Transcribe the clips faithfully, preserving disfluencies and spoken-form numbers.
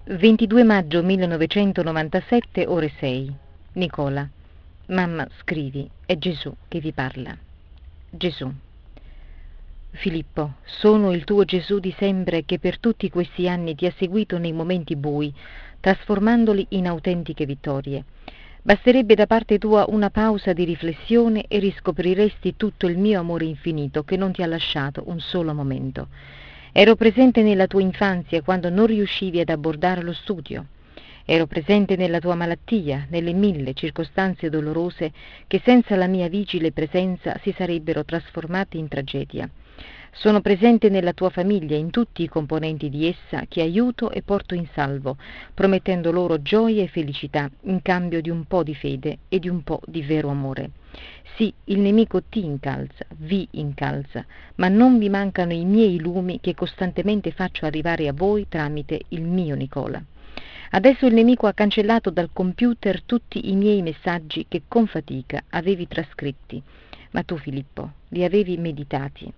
ventidue maggio millenovecentonovantasette, ore sei. Nicola. Mamma, scrivi, è Gesù che vi parla. Gesù. Filippo, sono il tuo Gesù di sempre che per tutti questi anni ti ha seguito nei momenti bui, trasformandoli in autentiche vittorie. Basterebbe da parte tua una pausa di riflessione e riscopriresti tutto il mio amore infinito che non ti ha lasciato un solo momento. Ero presente nella tua infanzia quando non riuscivi ad abbordare lo studio. Ero presente nella tua malattia, nelle mille circostanze dolorose che senza la mia vigile presenza si sarebbero trasformate in tragedia. Sono presente nella tua famiglia, in tutti i componenti di essa, che aiuto e porto in salvo, promettendo loro gioia e felicità in cambio di un po' di fede e di un po' di vero amore. Sì, il nemico ti incalza, vi incalza, ma non vi mancano i miei lumi che costantemente faccio arrivare a voi tramite il mio Nicola. Adesso il nemico ha cancellato dal computer tutti i miei messaggi che con fatica avevi trascritti, ma tu, Filippo, li avevi meditati,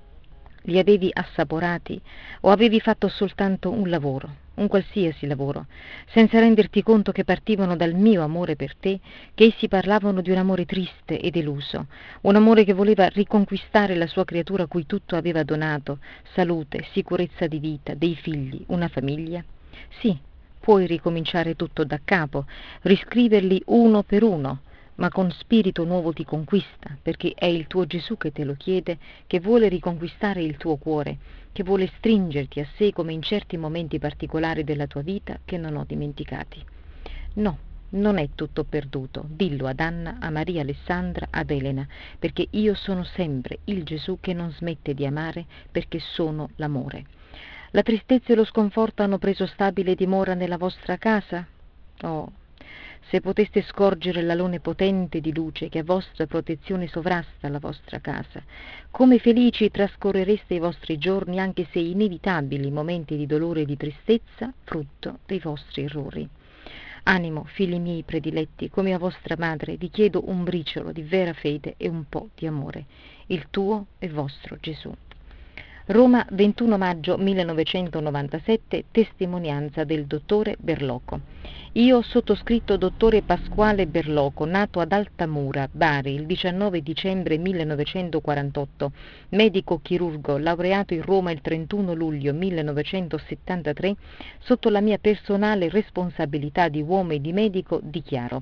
li avevi assaporati o avevi fatto soltanto un lavoro, un qualsiasi lavoro, senza renderti conto che partivano dal mio amore per te, che essi parlavano di un amore triste e deluso, un amore che voleva riconquistare la sua creatura a cui tutto aveva donato, salute, sicurezza di vita, dei figli, una famiglia? Sì, puoi ricominciare tutto da capo, riscriverli uno per uno, ma con spirito nuovo ti conquista, perché è il tuo Gesù che te lo chiede, che vuole riconquistare il tuo cuore, che vuole stringerti a sé come in certi momenti particolari della tua vita che non ho dimenticati. No, non è tutto perduto, dillo ad Anna, a Maria Alessandra, ad Elena, perché io sono sempre il Gesù che non smette di amare, perché sono l'amore. La tristezza e lo sconforto hanno preso stabile dimora nella vostra casa? Oh, se poteste scorgere l'alone potente di luce che a vostra protezione sovrasta la vostra casa, come felici trascorrereste i vostri giorni anche se inevitabili momenti di dolore e di tristezza, frutto dei vostri errori. Animo, figli miei prediletti, come a vostra madre vi chiedo un briciolo di vera fede e un po' di amore, il tuo e vostro Gesù. Roma, ventuno maggio millenovecentonovantasette, testimonianza del dottore Berloco. Io, sottoscritto dottore Pasquale Berloco, nato ad Altamura, Bari, il diciannove dicembre millenovecentoquarantotto, medico chirurgo, laureato in Roma il trentuno luglio millenovecentosettantatré, sotto la mia personale responsabilità di uomo e di medico, dichiaro: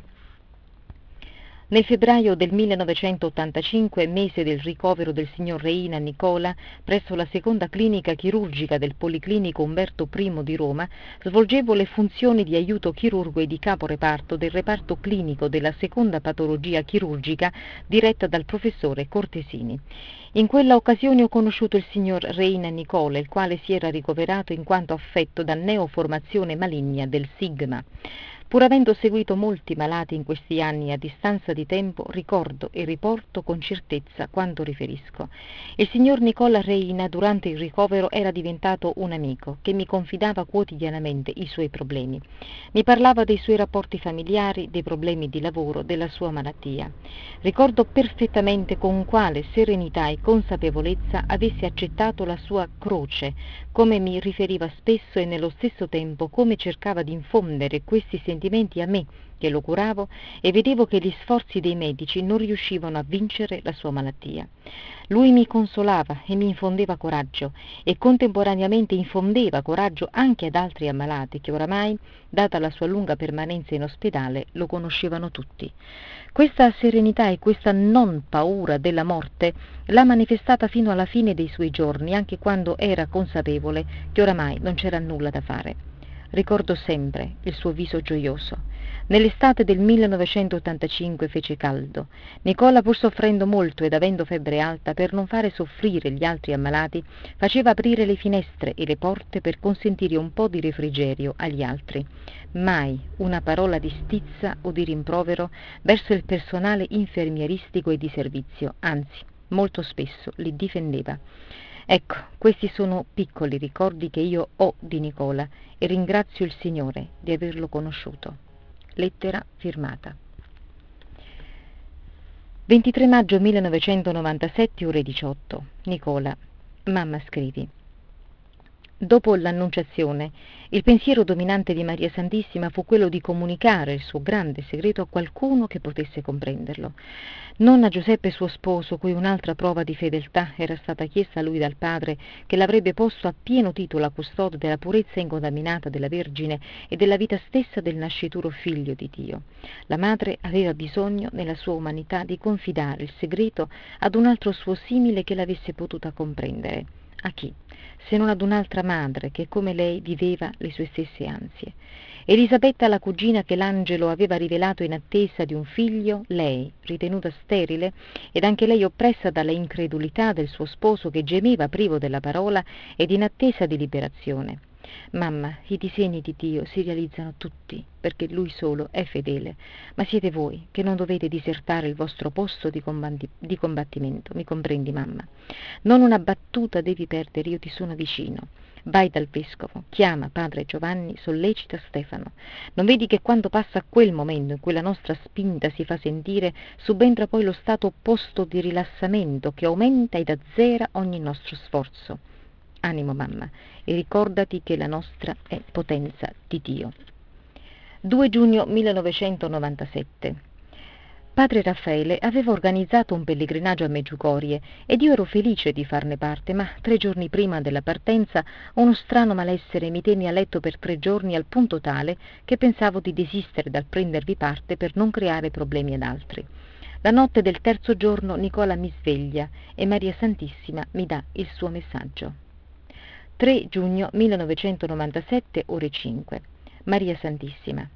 nel febbraio del millenovecentottantacinque, mese del ricovero del signor Reina Nicola presso la seconda clinica chirurgica del Policlinico Umberto I di Roma, svolgevo le funzioni di aiuto chirurgo e di caporeparto del reparto clinico della seconda patologia chirurgica diretta dal professore Cortesini. In quella occasione ho conosciuto il signor Reina Nicola, il quale si era ricoverato in quanto affetto da neoformazione maligna del sigma. Pur avendo seguito molti malati in questi anni a distanza di tempo, ricordo e riporto con certezza quanto riferisco. Il signor Nicola Reina durante il ricovero era diventato un amico che mi confidava quotidianamente i suoi problemi. Mi parlava dei suoi rapporti familiari, dei problemi di lavoro, della sua malattia. Ricordo perfettamente con quale serenità e consapevolezza avesse accettato la sua croce, come mi riferiva spesso e nello stesso tempo come cercava di infondere questi sentimenti a me, che lo curavo, e vedevo che gli sforzi dei medici non riuscivano a vincere la sua malattia. Lui mi consolava e mi infondeva coraggio, e contemporaneamente infondeva coraggio anche ad altri ammalati che oramai, data la sua lunga permanenza in ospedale, lo conoscevano tutti. Questa serenità e questa non paura della morte l'ha manifestata fino alla fine dei suoi giorni, anche quando era consapevole che oramai non c'era nulla da fare. Ricordo sempre il suo viso gioioso. Nell'estate del millenovecentottantacinque fece caldo. Nicola, pur soffrendo molto ed avendo febbre alta, per non fare soffrire gli altri ammalati, faceva aprire le finestre e le porte per consentire un po' di refrigerio agli altri. Mai una parola di stizza o di rimprovero verso il personale infermieristico e di servizio, anzi, molto spesso li difendeva. Ecco, questi sono piccoli ricordi che io ho di Nicola e ringrazio il Signore di averlo conosciuto. Lettera firmata. ventitré maggio millenovecentonovantasette, ore diciotto. Nicola, mamma, scrivi. Dopo l'Annunciazione, il pensiero dominante di Maria Santissima fu quello di comunicare il suo grande segreto a qualcuno che potesse comprenderlo. Non a Giuseppe suo sposo, cui un'altra prova di fedeltà era stata chiesta a lui dal padre, che l'avrebbe posto a pieno titolo a custode della purezza incontaminata della Vergine e della vita stessa del nascituro figlio di Dio. La madre aveva bisogno, nella sua umanità, di confidare il segreto ad un altro suo simile che l'avesse potuta comprendere. A chi? Se non ad un'altra madre che come lei viveva le sue stesse ansie. Elisabetta, la cugina che l'angelo aveva rivelato in attesa di un figlio, lei, ritenuta sterile, ed anche lei oppressa dalla incredulità del suo sposo che gemeva privo della parola ed in attesa di liberazione. Mamma, i disegni di Dio si realizzano tutti, perché Lui solo è fedele, ma siete voi che non dovete disertare il vostro posto di, combatti- di combattimento, mi comprendi, mamma? Non una battuta devi perdere, io ti sono vicino. Vai dal vescovo, chiama padre Giovanni, sollecita Stefano. Non vedi che quando passa quel momento in cui la nostra spinta si fa sentire, subentra poi lo stato opposto di rilassamento che aumenta ed azzera ogni nostro sforzo? Animo, mamma, e ricordati che la nostra è potenza di Dio. due giugno millenovecentonovantasette. Padre Raffaele aveva organizzato un pellegrinaggio a Meggiugorie ed io ero felice di farne parte, ma tre giorni prima della partenza uno strano malessere mi tenne a letto per tre giorni al punto tale che pensavo di desistere dal prendervi parte per non creare problemi ad altri. La notte del terzo giorno Nicola mi sveglia e Maria Santissima mi dà il suo messaggio. tre giugno millenovecentonovantasette, ore cinque. Maria Santissima.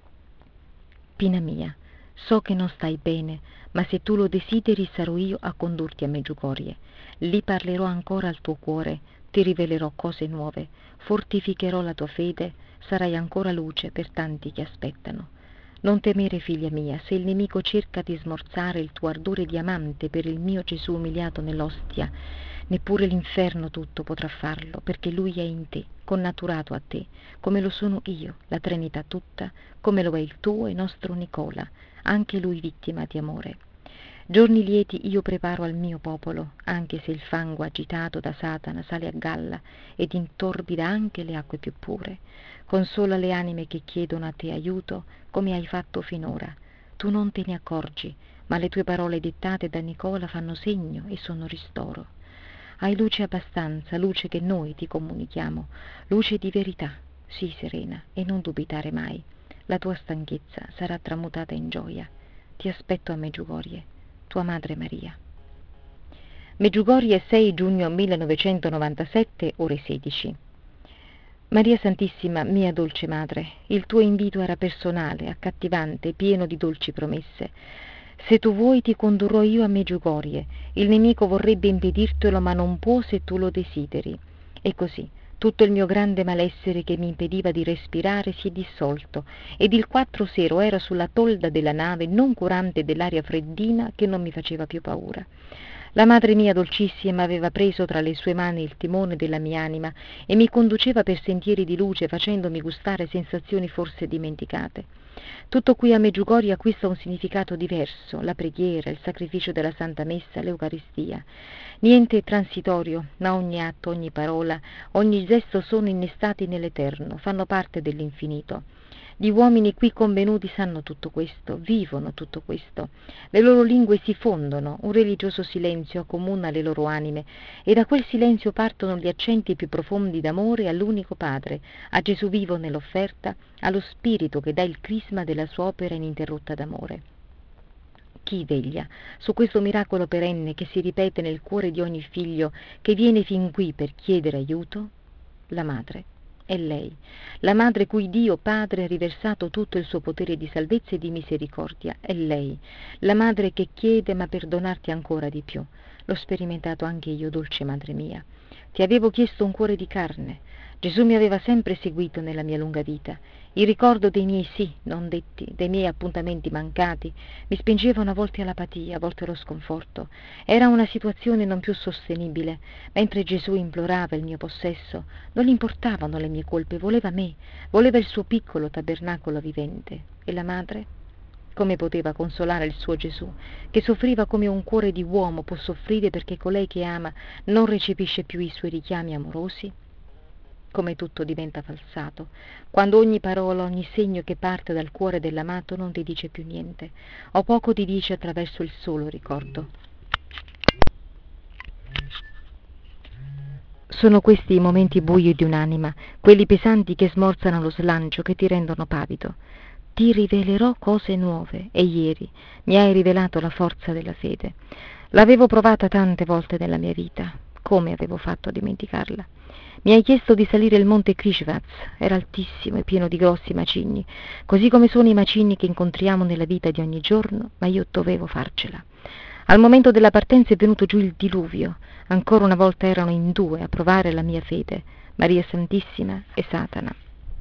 Pina mia, so che non stai bene, ma se tu lo desideri sarò io a condurti a Meggiugorie. Lì parlerò ancora al tuo cuore, ti rivelerò cose nuove, fortificherò la tua fede, sarai ancora luce per tanti che aspettano. Non temere, figlia mia, se il nemico cerca di smorzare il tuo ardore di amante per il mio Gesù umiliato nell'ostia, neppure l'inferno tutto potrà farlo, perché lui è in te, connaturato a te, come lo sono io, la Trinità tutta, come lo è il tuo e nostro Nicola, anche lui vittima di amore. Giorni lieti io preparo al mio popolo, anche se il fango agitato da Satana sale a galla ed intorbida anche le acque più pure. Consola le anime che chiedono a te aiuto, come hai fatto finora. Tu non te ne accorgi, ma le tue parole dettate da Nicola fanno segno e sono ristoro. Hai luce abbastanza, luce che noi ti comunichiamo, luce di verità. Sii serena e non dubitare mai. La tua stanchezza sarà tramutata in gioia. Ti aspetto a Meggiugorie. Tua madre Maria. Meggiugorie, sei giugno millenovecentonovantasette, ore sedici. Maria Santissima, mia dolce madre, il tuo invito era personale, accattivante, pieno di dolci promesse. Se tu vuoi ti condurrò io a Meggiugorie. Il nemico vorrebbe impedirtelo, ma non può se tu lo desideri. E così tutto il mio grande malessere che mi impediva di respirare si è dissolto, ed il quattro sero era sulla tolda della nave, non curante dell'aria freddina che non mi faceva più paura. La madre mia dolcissima aveva preso tra le sue mani il timone della mia anima e mi conduceva per sentieri di luce, facendomi gustare sensazioni forse dimenticate. Tutto qui a Meggiugorie acquista un significato diverso: la preghiera, il sacrificio della Santa Messa, l'Eucaristia. Niente è transitorio, ma ogni atto, ogni parola, ogni gesto sono innestati nell'eterno, fanno parte dell'infinito. Gli uomini qui convenuti sanno tutto questo, vivono tutto questo. Le loro lingue si fondono, un religioso silenzio accomuna le loro anime, e da quel silenzio partono gli accenti più profondi d'amore all'unico Padre, a Gesù vivo nell'offerta, allo Spirito che dà il crisma della sua opera ininterrotta d'amore. Chi veglia su questo miracolo perenne che si ripete nel cuore di ogni figlio che viene fin qui per chiedere aiuto? La madre. È lei, la madre cui Dio Padre ha riversato tutto il suo potere di salvezza e di misericordia. È lei, la madre che chiede ma per donarti ancora di più. L'ho sperimentato anche io, dolce madre mia. Ti avevo chiesto un cuore di carne. Gesù mi aveva sempre seguito nella mia lunga vita. Il ricordo dei miei sì non detti, dei miei appuntamenti mancati, mi spingevano a volte all'apatia, a volte allo sconforto. Era una situazione non più sostenibile. Mentre Gesù implorava il mio possesso, non gli importavano le mie colpe, voleva me, voleva il suo piccolo tabernacolo vivente. E la madre? Come poteva consolare il suo Gesù, che soffriva come un cuore di uomo può soffrire perché colei che ama non recepisce più i suoi richiami amorosi? come tutto diventa falsato, quando ogni parola, ogni segno che parte dal cuore dell'amato non ti dice più niente, o poco ti dice attraverso il solo ricordo. Sono questi i momenti bui di un'anima, quelli pesanti che smorzano lo slancio, che ti rendono pavido. Ti rivelerò cose nuove, e ieri mi hai rivelato la forza della fede. L'avevo provata tante volte nella mia vita, come avevo fatto a dimenticarla? Mi hai chiesto di salire il monte Krishvaz, era altissimo e pieno di grossi macigni, così come sono i macigni che incontriamo nella vita di ogni giorno, ma io dovevo farcela. Al momento della partenza è venuto giù il diluvio, ancora una volta erano in due a provare la mia fede, Maria Santissima e Satana.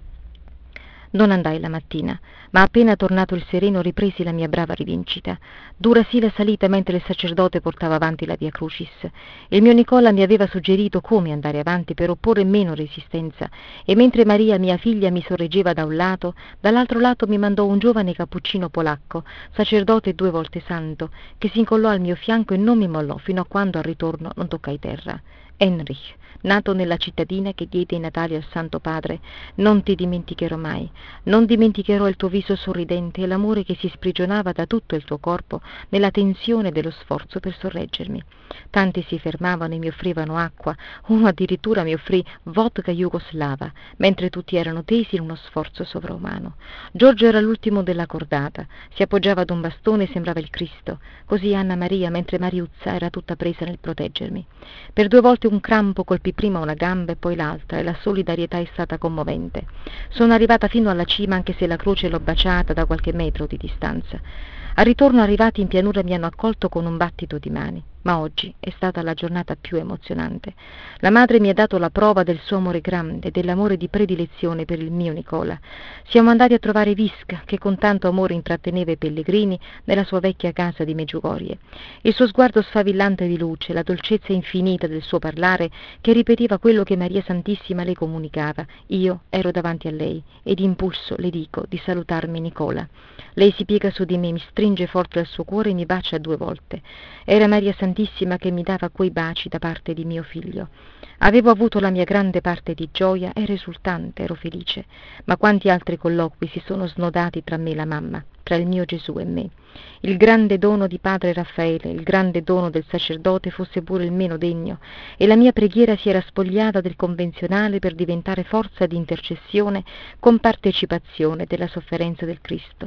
Non andai la mattina, ma appena tornato il sereno ripresi la mia brava rivincita. Dura sì la salita mentre il sacerdote portava avanti la Via Crucis. Il mio Nicola mi aveva suggerito come andare avanti per opporre meno resistenza, e mentre Maria, mia figlia, mi sorreggeva da un lato, dall'altro lato mi mandò un giovane cappuccino polacco, sacerdote due volte santo, che si incollò al mio fianco e non mi mollò fino a quando al ritorno non toccai terra. Heinrich, nato nella cittadina che diede i natali al Santo Padre, non ti dimenticherò mai, non dimenticherò il tuo viso sorridente e l'amore che si sprigionava da tutto il tuo corpo nella tensione dello sforzo per sorreggermi. Tanti si fermavano e mi offrivano acqua, uno addirittura mi offrì vodka jugoslava, mentre tutti erano tesi in uno sforzo sovraumano. Giorgio era l'ultimo della cordata, si appoggiava ad un bastone e sembrava il Cristo, così Anna Maria, mentre Mariuzza era tutta presa nel proteggermi. Per due volte un crampo colpì prima una gamba e poi l'altra, e la solidarietà è stata commovente. Sono arrivata fino alla cima, anche se la croce l'ho baciata da qualche metro di distanza. Al ritorno arrivati in pianura mi hanno accolto con un battito di mani, ma oggi è stata la giornata più emozionante. La madre mi ha dato la prova del suo amore grande, dell'amore di predilezione per il mio Nicola. Siamo andati a trovare Visca, che con tanto amore intratteneva i pellegrini nella sua vecchia casa di Meggiugorie. Il suo sguardo sfavillante di luce, la dolcezza infinita del suo parlare, che ripeteva quello che Maria Santissima le comunicava. Io ero davanti a lei, ed impulso le dico di salutarmi Nicola. Lei si piega su di me, mi stringe forte al suo cuore e mi bacia due volte. Era Maria Santissima che mi dava quei baci da parte di mio figlio. Avevo avuto la mia grande parte di gioia, ero esultante, ero felice, ma quanti altri colloqui si sono snodati tra me e la mamma, tra il mio Gesù e me. Il grande dono di padre Raffaele, il grande dono del sacerdote fosse pure il meno degno, e la mia preghiera si era spogliata del convenzionale per diventare forza di intercessione con partecipazione della sofferenza del Cristo.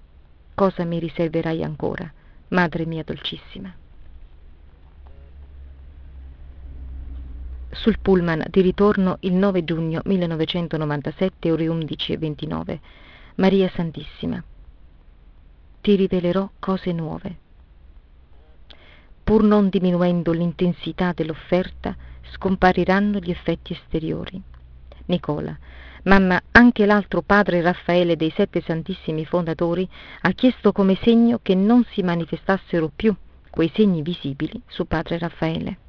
Cosa mi riserverai ancora, Madre mia dolcissima? Sul pullman di ritorno il nove giugno millenovecentonovantasette, ore undici e ventinove. Maria Santissima. Ti rivelerò cose nuove. Pur non diminuendo l'intensità dell'offerta, scompariranno gli effetti esteriori. Nicola. Mamma, anche l'altro padre Raffaele dei sette santissimi fondatori ha chiesto come segno che non si manifestassero più quei segni visibili su padre Raffaele.